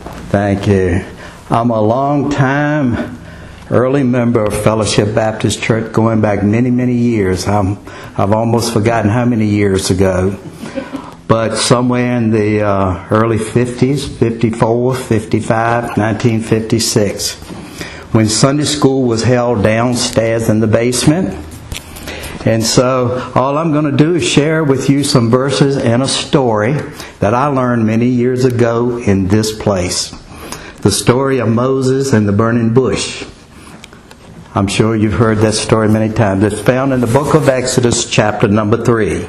Thank you. I'm a long time early member of Fellowship Baptist Church going back many, many years. I've almost forgotten how many years ago. But somewhere in the early 50s, 54, 55, 1956, when Sunday school was held downstairs in the basement. And so all I'm going to do is share with you some verses and a story that I learned many years ago in this place. The story of Moses and the burning bush. I'm sure you've heard that story many times. It's found in the book of Exodus, chapter number 3.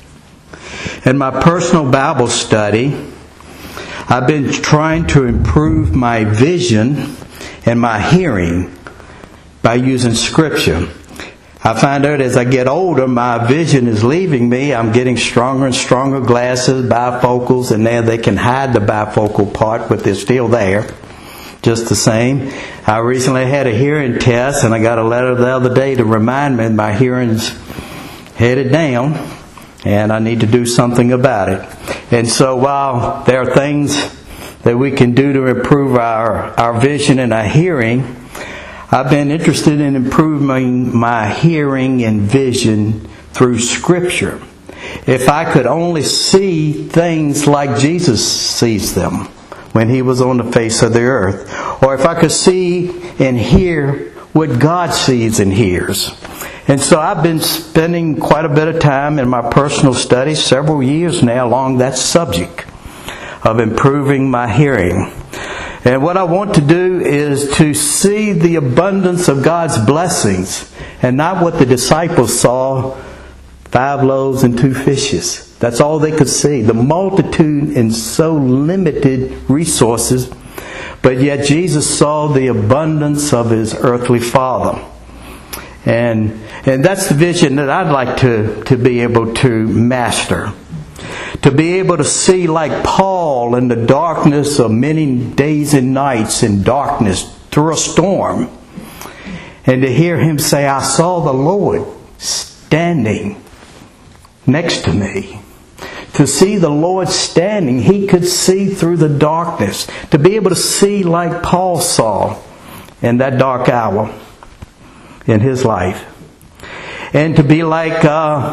In my personal Bible study, I've been trying to improve my vision and my hearing by using Scripture. I find out as I get older, my vision is leaving me. I'm getting stronger and stronger glasses, bifocals, and now they can hide the bifocal part, but they're still there, just the same. I recently had a hearing test, and I got a letter the other day to remind me my hearing's headed down, and I need to do something about it. And so while there are things that we can do to improve our vision and our hearing, I've been interested in improving my hearing and vision through Scripture. If I could only see things like Jesus sees them when He was on the face of the earth, or if I could see and hear what God sees and hears. And so I've been spending quite a bit of time in my personal study, several years now, along that subject of improving my hearing. And what I want to do is to see the abundance of God's blessings and not what the disciples saw, 5 loaves and 2 fishes. That's all they could see. The multitude and so limited resources. But yet Jesus saw the abundance of His earthly Father. And that's the vision that I'd like to be able to master. To be able to see like Paul in the darkness of many days and nights in darkness through a storm. And to hear him say, I saw the Lord standing next to me. To see the Lord standing, he could see through the darkness. To be able to see like Paul saw in that dark hour in his life. And to be like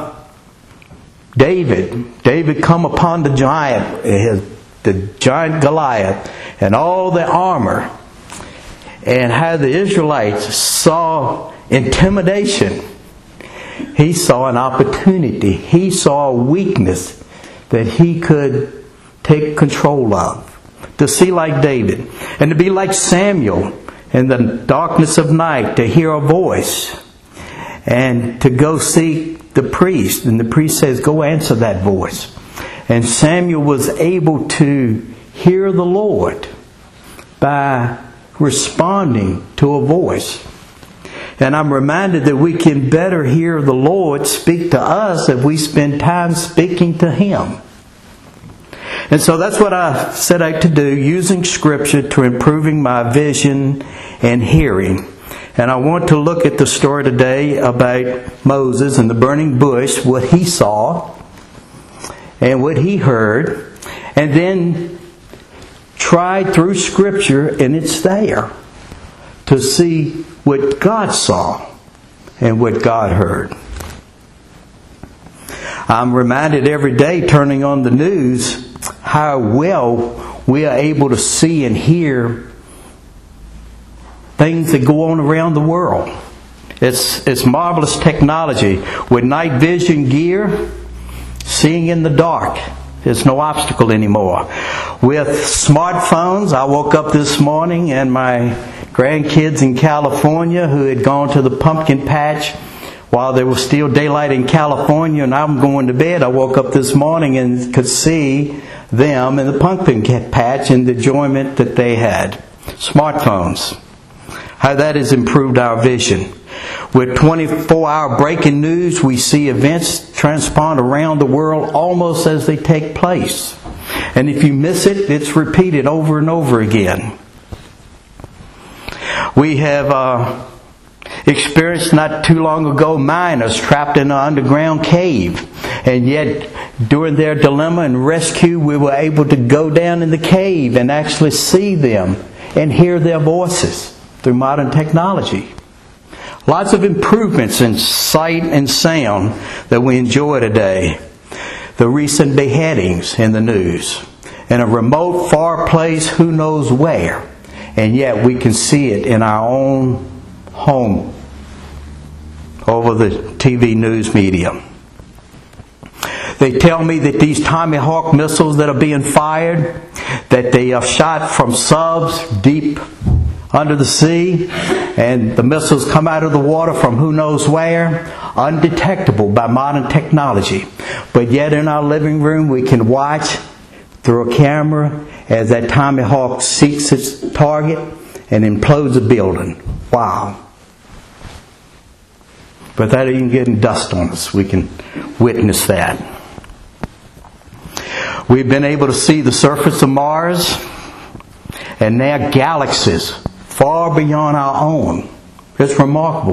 David come upon the giant, the giant Goliath, and all the armor, and how the Israelites saw intimidation. He saw an opportunity. He saw a weakness that he could take control of. To see like David, and to be like Samuel in the darkness of night, to hear a voice, and to go see the priest, and the priest says, go answer that voice. And Samuel was able to hear the Lord by responding to a voice. And I'm reminded that we can better hear the Lord speak to us if we spend time speaking to Him. And so that's what I set out to do, using Scripture to improving my vision and hearing. And I want to look at the story today about Moses and the burning bush, what he saw and what he heard, and then try through Scripture, and it's there, to see what God saw and what God heard. I'm reminded every day turning on the news how well we are able to see and hear things that go on around the world. It's marvelous technology. With night vision gear, seeing in the dark is no obstacle anymore. With smartphones, I woke up this morning and my grandkids in California who had gone to the pumpkin patch while there was still daylight in California and I'm going to bed, I woke up this morning and could see them in the pumpkin patch and the enjoyment that they had. Smartphones. How that has improved our vision. With 24-hour breaking news, we see events transpond around the world almost as they take place. And if you miss it, it's repeated over and over again. We have experienced not too long ago miners trapped in an underground cave. And yet, during their dilemma and rescue, we were able to go down in the cave and actually see them and hear their voices through modern technology. Lots of improvements in sight and sound that we enjoy today. The recent beheadings in the news. In a remote, far place, who knows where. And yet we can see it in our own home over the TV news media. They tell me that these Tomahawk missiles that are being fired, that they are shot from subs deep under the sea, and the missiles come out of the water from who knows where, undetectable by modern technology. But yet in our living room we can watch through a camera as that Tomahawk seeks its target and implodes a building. Wow. Without even getting dust on us, we can witness that. We've been able to see the surface of Mars and now galaxies far beyond our own. It's remarkable.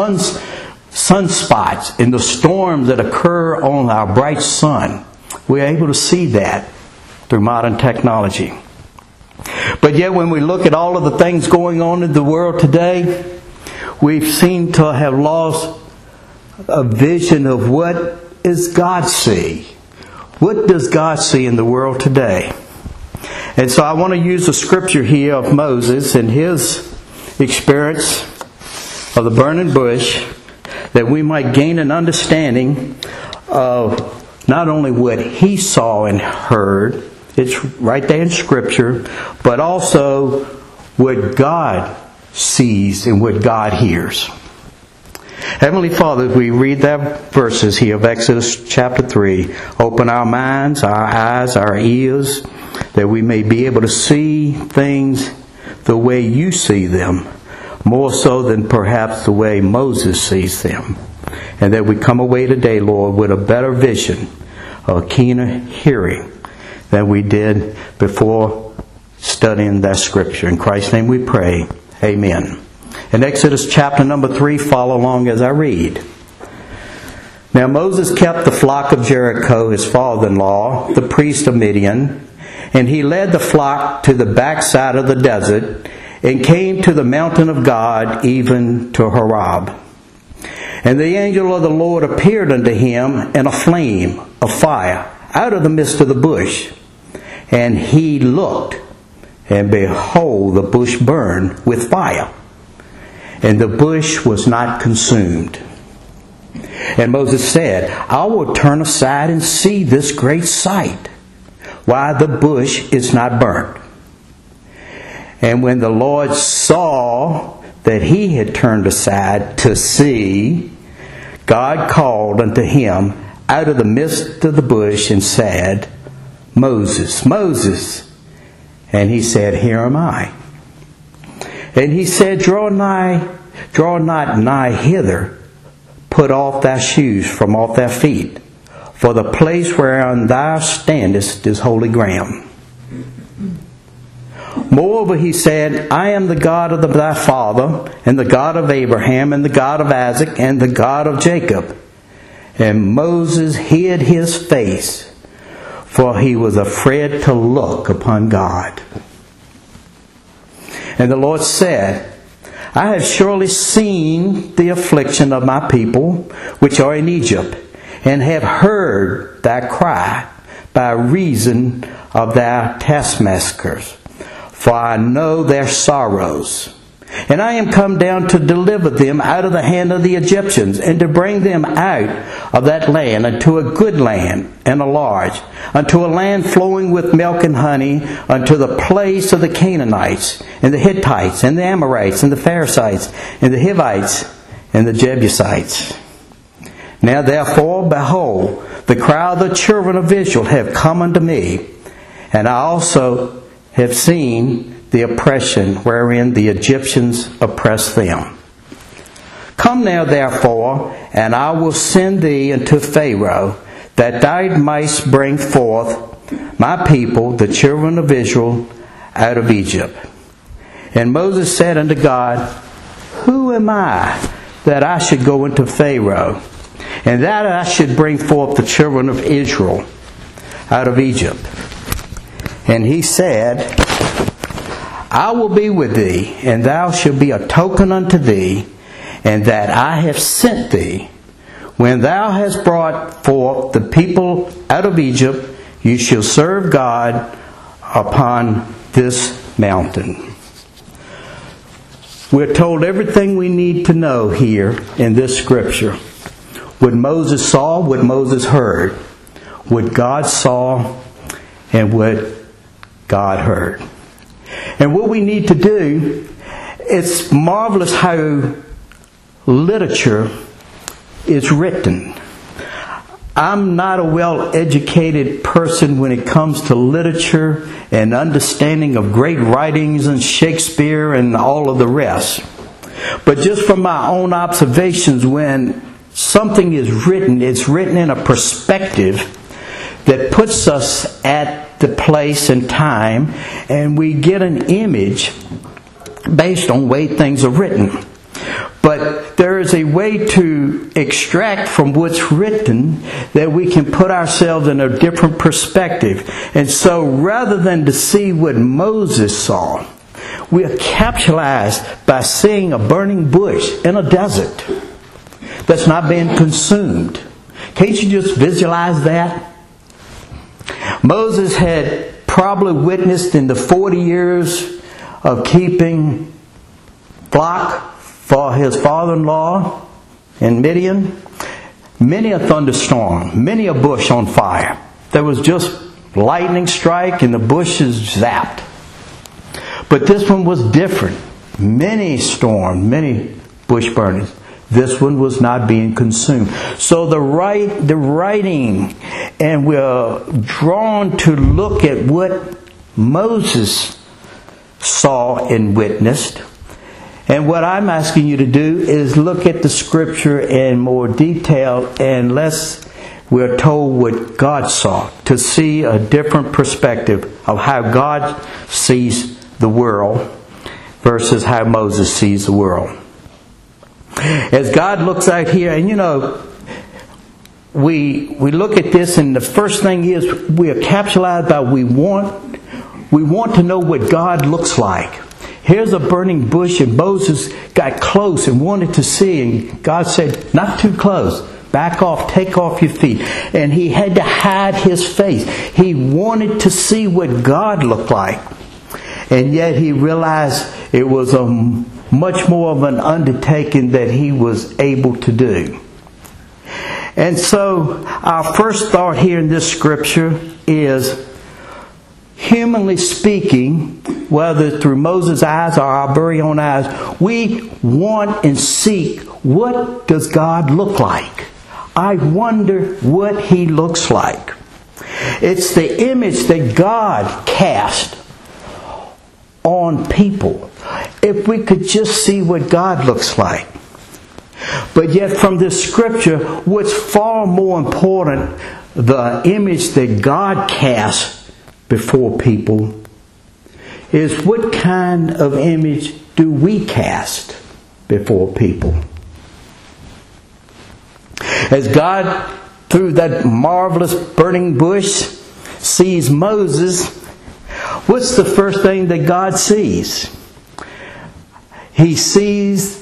Sunspots and the storms that occur on our bright sun. We're able to see that through modern technology. But yet when we look at all of the things going on in the world today, we seem to have lost a vision of what does God see? What does God see in the world today? And so I want to use the scripture here of Moses and his experience of the burning bush, that we might gain an understanding of not only what he saw and heard, it's right there in scripture, but also what God sees and what God hears. Heavenly Father, we read that verses here of Exodus chapter 3. Open our minds, our eyes, our ears, that we may be able to see things the way you see them, more so than perhaps the way Moses sees them. And that we come away today, Lord, with a better vision, a keener hearing than we did before studying that scripture. In Christ's name we pray. Amen. In Exodus chapter number 3, follow along as I read. Now Moses kept the flock of Jericho, his father-in-law, the priest of Midian, and he led the flock to the backside of the desert and came to the mountain of God, even to Horeb. And the angel of the Lord appeared unto him in a flame of fire out of the midst of the bush. And he looked, and behold, the bush burned with fire, and the bush was not consumed. And Moses said, I will turn aside and see this great sight, why the bush is not burnt. And when the Lord saw that he had turned aside to see, God called unto him out of the midst of the bush and said, Moses, Moses. And he said, Here am I. And he said, Draw not nigh hither, put off thy shoes from off thy feet, for the place whereon thou standest is holy ground. Moreover, he said, I am the God of thy father, and the God of Abraham, and the God of Isaac, and the God of Jacob. And Moses hid his face, for he was afraid to look upon God. And the Lord said, I have surely seen the affliction of my people, which are in Egypt, and have heard thy cry by reason of thy taskmasters. For I know their sorrows. And I am come down to deliver them out of the hand of the Egyptians, and to bring them out of that land unto a good land and a large, unto a land flowing with milk and honey, unto the place of the Canaanites, and the Hittites, and the Amorites, and the Perizzites, and the Hivites, and the Jebusites. Now therefore, behold, the cry of the children of Israel have come unto me, and I also have seen the oppression wherein the Egyptians oppress them. Come now therefore, and I will send thee unto Pharaoh, that thou mightst bring forth my people, the children of Israel, out of Egypt. And Moses said unto God, who am I that I should go into Pharaoh, and that I should bring forth the children of Israel out of Egypt? And he said, I will be with thee, and thou shalt be a token unto thee, and that I have sent thee. When thou hast brought forth the people out of Egypt, you shall serve God upon this mountain. We're told everything we need to know here in this scripture. What Moses saw, what Moses heard, what God saw, and what God heard. And what we need to do, it's marvelous how literature is written. I'm not a well-educated person when it comes to literature and understanding of great writings and Shakespeare and all of the rest. But just from my own observations, when something is written, it's written in a perspective that puts us at the place and time, and we get an image based on the way things are written. But there is a way to extract from what's written that we can put ourselves in a different perspective. And so rather than to see what Moses saw, we are capitalized by seeing a burning bush in a desert that's not being consumed. Can't you just visualize that? Moses had probably witnessed in the 40 years of keeping flock for his father-in-law in Midian, many a thunderstorm, many a bush on fire. There was just lightning strike and the bushes zapped. But this one was different. Many storms, many bush burnings. This one was not being consumed. So the writing, and we're drawn to look at what Moses saw and witnessed. And what I'm asking you to do is look at the scripture in more detail, and we're told what God saw, to see a different perspective of how God sees the world versus how Moses sees the world. As God looks out here, and we look at this, and the first thing is we are capitalized by we want to know what God looks like. Here's a burning bush, and Moses got close and wanted to see, and God said, not too close. Back off, take off your feet. And he had to hide his face. He wanted to see what God looked like. And yet he realized it was much more of an undertaking that he was able to do. And so our first thought here in this scripture is, humanly speaking, whether through Moses' eyes or our very own eyes, we want and seek, what does God look like? I wonder what He looks like. It's the image that God cast on people. If we could just see what God looks like. But yet from this scripture, what's far more important, the image that God casts before people, is what kind of image do we cast before people? As God, through that marvelous burning bush, sees Moses, what's the first thing that God sees? He sees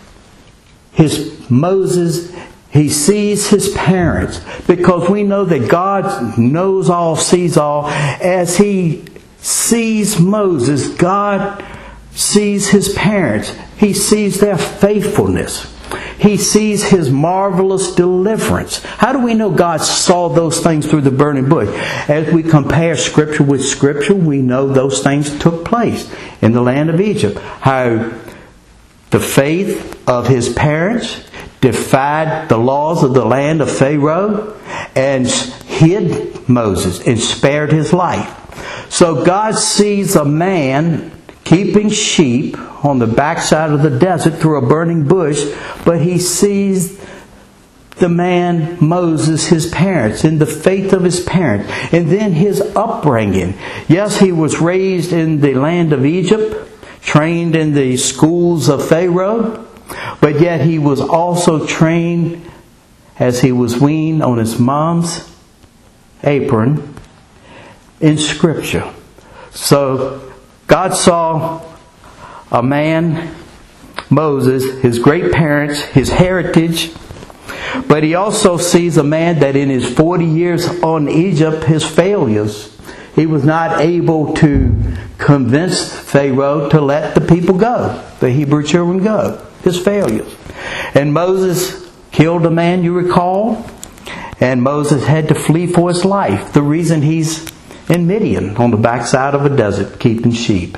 Moses, he sees his parents, because we know that God knows all, sees all. As he sees Moses, God sees his parents. He sees their faithfulness. He sees his marvelous deliverance. How do we know God saw those things through the burning bush? As we compare Scripture with Scripture, we know those things took place in the land of Egypt. How the faith of his parents defied the laws of the land of Pharaoh and hid Moses and spared his life. So God sees a man keeping sheep on the backside of the desert through a burning bush, but he sees the man Moses, his parents, in the faith of his parents, and then his upbringing. Yes, he was raised in the land of Egypt, trained in the schools of Pharaoh, But yet he was also trained as he was weaned on his mom's apron in Scripture. So God saw a man, Moses, his great parents, his heritage, but he also sees a man that in his 40 years on Egypt, his failures, he was not able to convince Pharaoh to let the people go, the Hebrew children go, his failures. And Moses killed a man, you recall, and Moses had to flee for his life. The reason he's in Midian, on the backside of a desert, keeping sheep.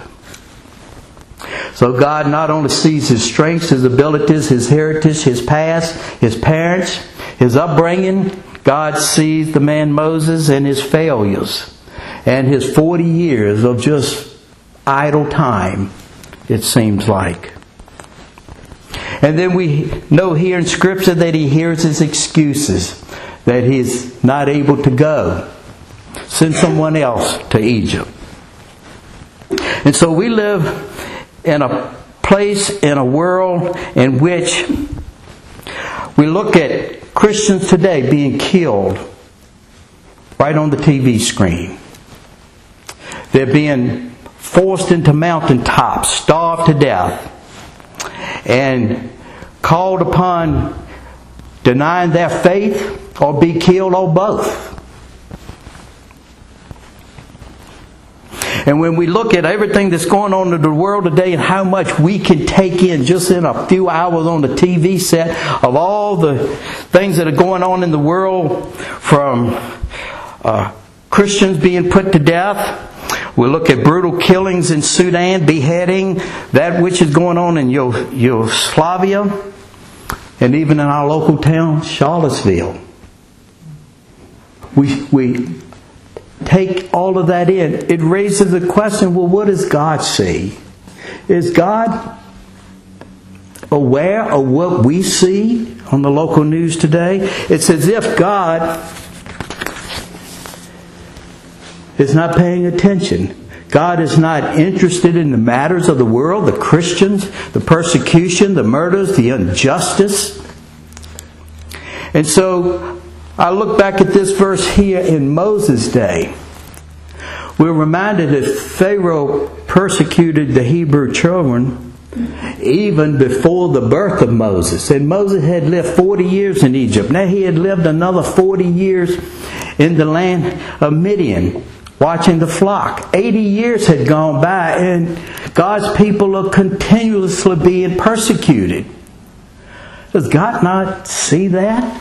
So God not only sees his strengths, his abilities, his heritage, his past, his parents, his upbringing. God sees the man Moses and his failures and his 40 years of just idle time, it seems like. And then we know here in Scripture that he hears his excuses, that he's not able to go. Send someone else to Egypt. And so we live in a place, in a world in which we look at Christians today being killed right on the TV screen. They're being forced into mountaintops, starved to death, and called upon denying their faith or be killed or both. And when we look at everything that's going on in the world today and how much we can take in just in a few hours on the TV set of all the things that are going on in the world, from Christians being put to death, we look at brutal killings in Sudan, beheading, that which is going on in Yugoslavia, and even in our local town, Charlottesville. We take all of that in. It raises the question, well, what does God see? Is God aware of what we see on the local news today? It's as if God is not paying attention. God is not interested in the matters of the world, the Christians, the persecution, the murders, the injustice. And so I look back at this verse here in Moses' day. We're reminded that Pharaoh persecuted the Hebrew children even before the birth of Moses. And Moses had lived 40 years in Egypt. Now he had lived another 40 years in the land of Midian, watching the flock. 80 years had gone by, and God's people are continuously being persecuted. Does God not see that?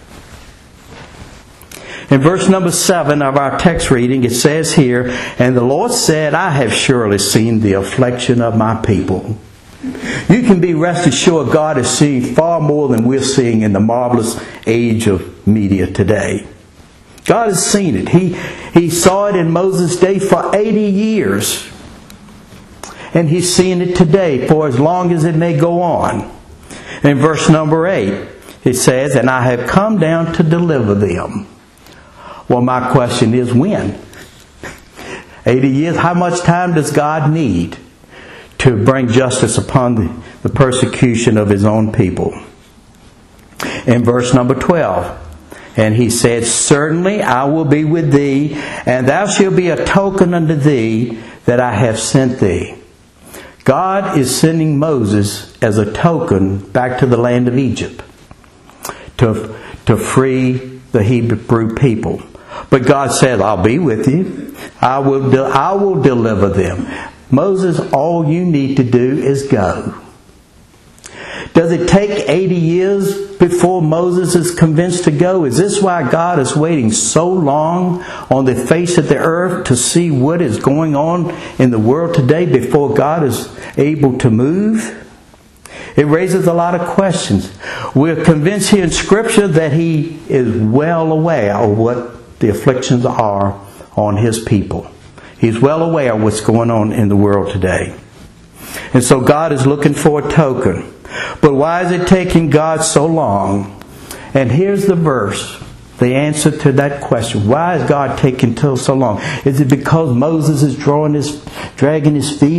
In verse number 7 of our text reading, it says here, "And the Lord said, I have surely seen the affliction of my people." You can be rest assured God is seeing far more than we're seeing in the marvelous age of media today. God has seen it. He saw it in Moses' day for 80 years. And He's seeing it today for as long as it may go on. In verse number 8, it says, "And I have come down to deliver them." Well, my question is, when? 80 years? How much time does God need to bring justice upon the persecution of His own people? In verse number 12, "And He said, Certainly I will be with thee, and thou shalt be a token unto thee that I have sent thee." God is sending Moses as a token back to the land of Egypt to free the Hebrew people. But God said, "I'll be with you. I will deliver them." Moses, all you need to do is go. Does it take 80 years before Moses is convinced to go? Is this why God is waiting so long on the face of the earth to see what is going on in the world today before God is able to move? It raises a lot of questions. We're convinced here in Scripture that He is well aware of what the afflictions are on His people. He's well aware of what's going on in the world today. And so God is looking for a token. But why is it taking God so long? And here's the verse, the answer to that question. Why is God taking so long? Is it because Moses is dragging his feet?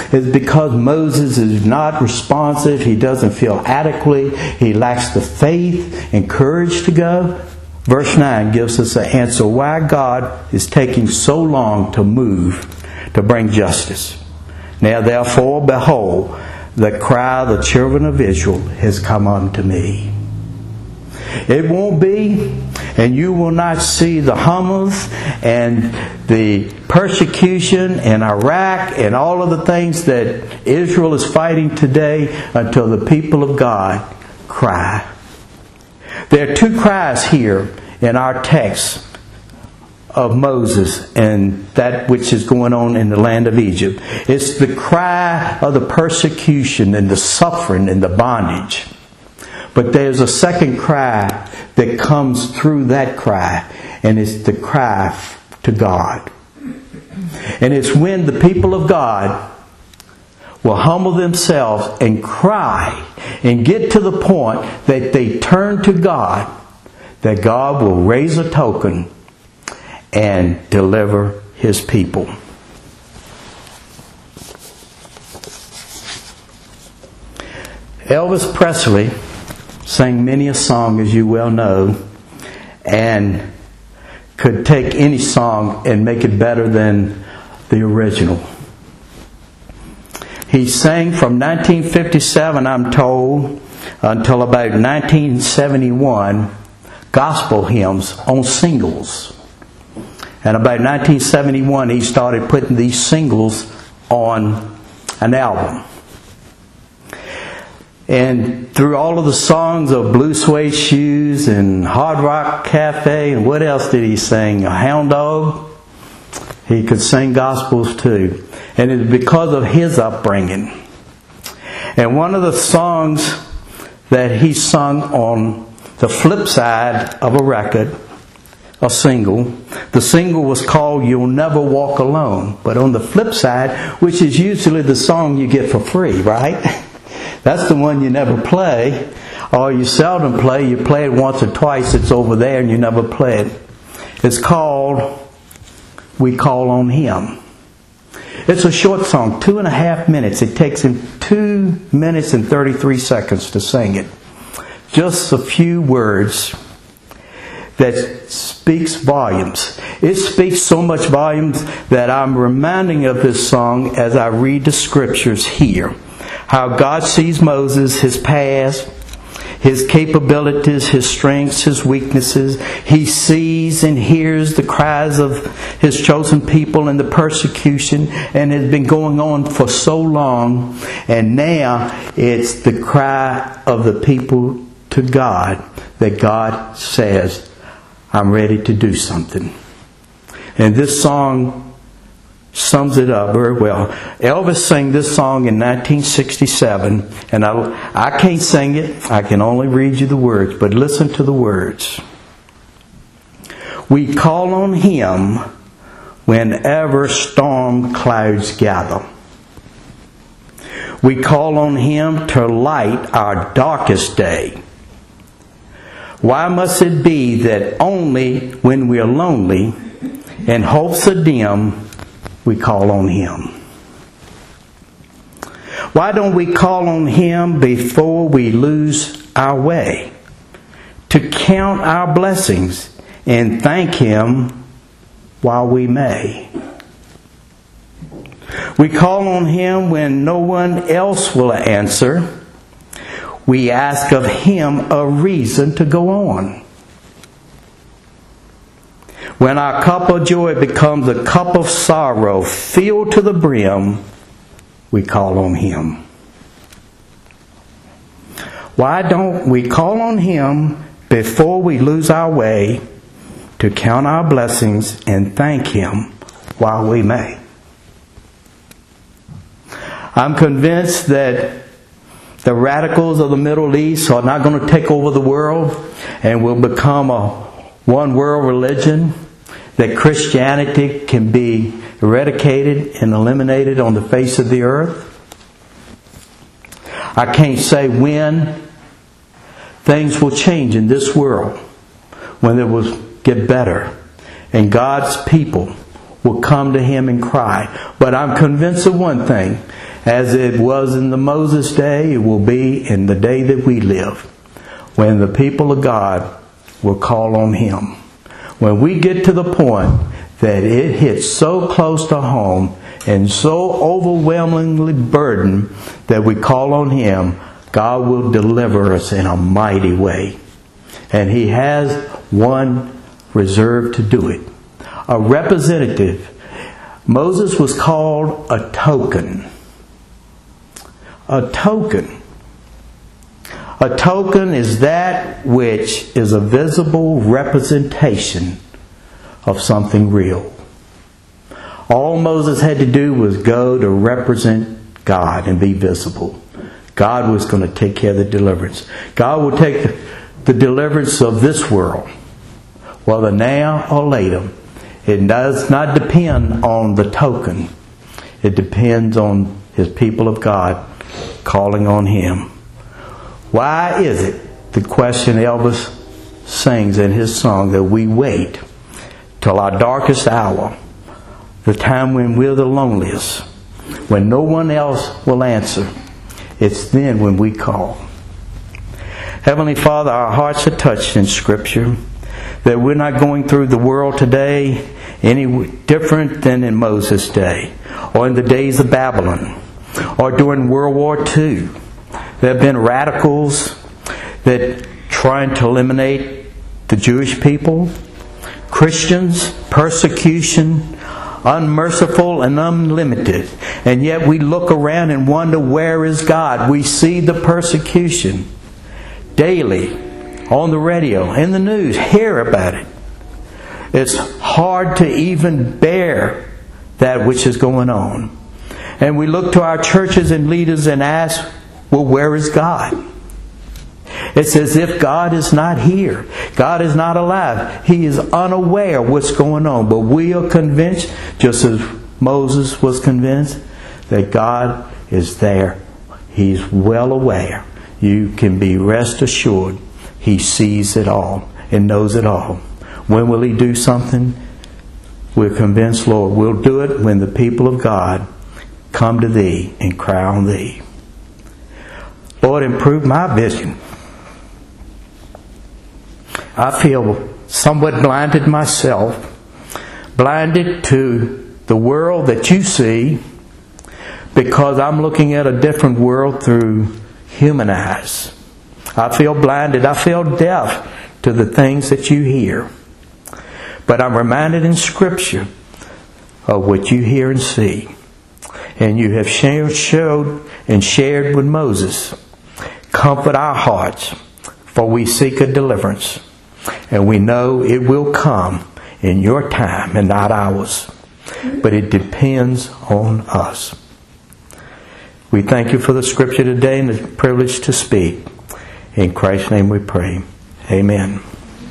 is because Moses is not responsive. He doesn't feel adequately. He lacks the faith and courage to go. Verse 9 gives us an answer why God is taking so long to move to bring justice. Now therefore, behold, the cry of the children of Israel has come unto me. It won't be, and you will not see the Hamas and the persecution in Iraq and all of the things that Israel is fighting today until the people of God cry. There are two cries here in our text of Moses and that which is going on in the land of Egypt. It's the cry of the persecution and the suffering and the bondage. But there's a second cry that comes through that cry, and it's the cry to God. And it's when the people of God will humble themselves and cry and get to the point that they turn to God, that God will raise a token and deliver His people. Elvis Presley sang many a song, as you well know, and could take any song and make it better than the original. He sang from 1957, I'm told, until about 1971, gospel hymns on singles. And about 1971, he started putting these singles on an album. And through all of the songs of Blue Suede Shoes and Hard Rock Cafe, and what else did he sing? A Hound Dog? He could sing gospels too. And it's because of his upbringing. And one of the songs that he sung on the flip side of a record, a single, the single was called You'll Never Walk Alone. But on the flip side, which is usually the song you get for free, right? That's the one you never play, or you seldom play. You play it once or twice, it's over there, and you never play it. It's called We Call on Him. It's a short song, 2.5 minutes. It takes him 2 minutes and 33 seconds to sing it. Just a few words that speaks volumes. It speaks so much volumes that I'm reminding of this song as I read the scriptures here. How God sees Moses, his past, his capabilities, his strengths, his weaknesses. He sees and hears the cries of his chosen people and the persecution, and it's been going on for so long. And now it's the cry of the people to God that God says, I'm ready to do something. And this song sums it up very well. Elvis sang this song in 1967, and I can't sing it. I can only read you the words, but listen to the words. We call on Him whenever storm clouds gather. We call on Him to light our darkest day. Why must it be that only when we are lonely and hopes are dim, we call on Him? Why don't we call on Him before we lose our way? To count our blessings and thank Him while we may. We call on Him when no one else will answer. We ask of Him a reason to go on. When our cup of joy becomes a cup of sorrow filled to the brim, we call on Him. Why don't we call on Him before we lose our way to count our blessings and thank Him while we may? I'm convinced that the radicals of the Middle East are not going to take over the world and will become a one world religion, that Christianity can be eradicated and eliminated on the face of the earth. I can't say when things will change in this world, when it will get better and God's people will come to Him and cry. But I'm convinced of one thing, As it was in the Moses day, it will be in the day that we live, when the people of God will call on Him. When we get to the point that it hits so close to home and so overwhelmingly burdened that we call on Him, God will deliver us in a mighty way. And He has one reserved to do it. A representative. Moses was called a token. A token. A token is that which is a visible representation of something real. All Moses had to do was go to represent God and be visible. God was going to take care of the deliverance. God will take the deliverance of this world, whether now or later. It does not depend on the token. It depends on His people of God calling on Him. Why is it, the question Elvis sings in his song, that we wait till our darkest hour, the time when we're the loneliest, when no one else will answer? It's then when we call. Heavenly Father, our hearts are touched in Scripture that we're not going through the world today any different than in Moses' day, or in the days of Babylon, or during World War II. There have been radicals that trying to eliminate the Jewish people, Christians, persecution, unmerciful and unlimited. And yet we look around and wonder, where is God? We see the persecution daily on the radio, in the news, hear about it. It's hard to even bear that which is going on. And we look to our churches and leaders and ask, well, where is God? It's as if God is not here. God is not alive. He is unaware of what's going on. But we are convinced, just as Moses was convinced, that God is there. He's well aware. You can be rest assured He sees it all and knows it all. When will He do something? We're convinced, Lord, we'll do it when the people of God come to Thee and cry on Thee. Lord, improve my vision. I feel somewhat blinded myself, blinded to the world that You see, because I'm looking at a different world through human eyes. I feel blinded. I feel deaf to the things that You hear. But I'm reminded in Scripture of what You hear and see. And You have showed and shared with Moses. Comfort our hearts, for we seek a deliverance. And we know it will come in Your time and not ours. But it depends on us. We thank You for the Scripture today and the privilege to speak. In Christ's name we pray. Amen.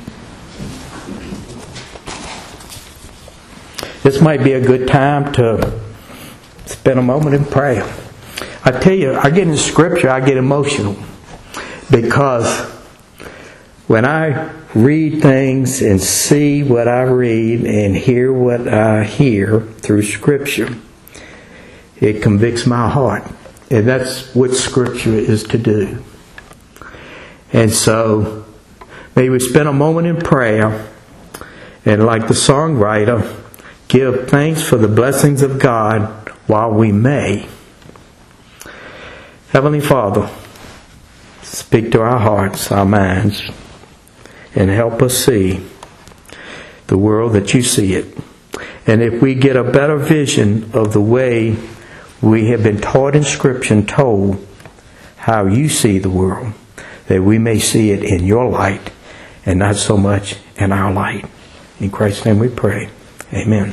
This might be a good time to spend a moment in prayer. I tell you, I get in Scripture, I get emotional. Because when I read things and see what I read and hear what I hear through Scripture, it convicts my heart. And that's what Scripture is to do. And so, may we spend a moment in prayer and, like the songwriter, give thanks for the blessings of God while we may. Heavenly Father, speak to our hearts, our minds, and help us see the world that You see it. And if we get a better vision of the way we have been taught in Scripture and told how You see the world, that we may see it in Your light and not so much in our light. In Christ's name we pray. Amen.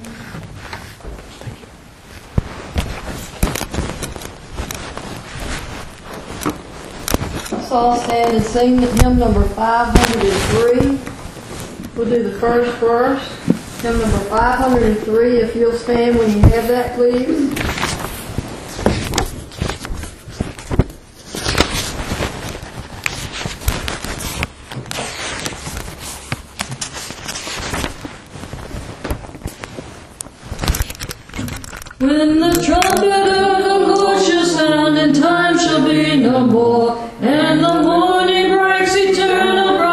Let's all stand and sing hymn number 503. We'll do the first verse. Hymn number 503. If you'll stand when you have that, please. When the trumpet of the Lord shall be no more.